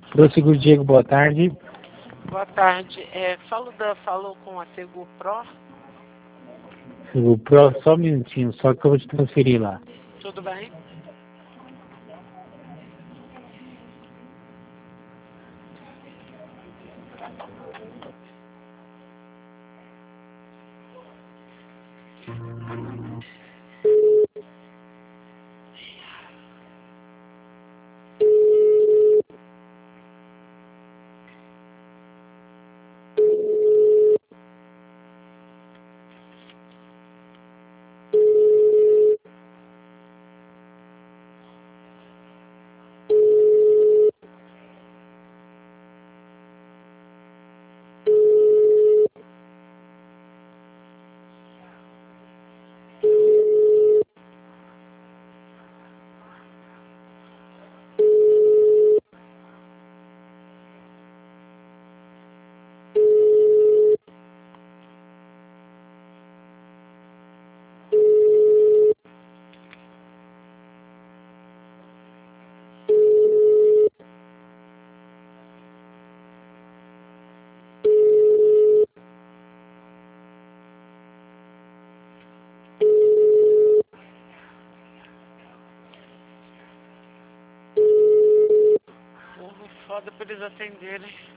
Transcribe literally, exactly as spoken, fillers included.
Proseguro Diego, boa tarde. Boa tarde. É, falo da, falou com a Seguro Pro? Seguro Pro, só um minutinho, só que eu vou te transferir lá. Tudo bem? Porra, foda pra eles atenderem.